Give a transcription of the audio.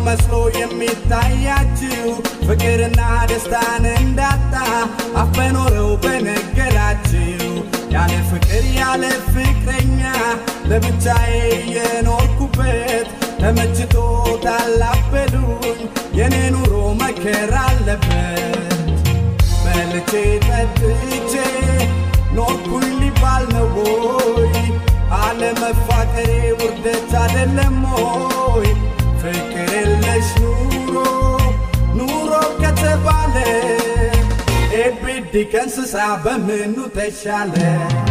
መስሎ የሚታያችሁ ፍቅርና ደስታን እንዳጣ አፈኖረው በነገራችሁ ያለ ፍቅር ያለ ፍቅረኛ ለብቻዬ የኖርኩበት ተመችቶታል አበሉኝ የኔ ኑሮ መከራ አለበት በልቼ ጠጥቼ ኖርኩኝ ሊባል ነው ወይ አለመፋቀሬ ውርደት አይደለም ወይ ፍቅር የለሽ ኑሮ ከተባለ ኤቢዲ ከእንስሳ በምኑ ተሻለ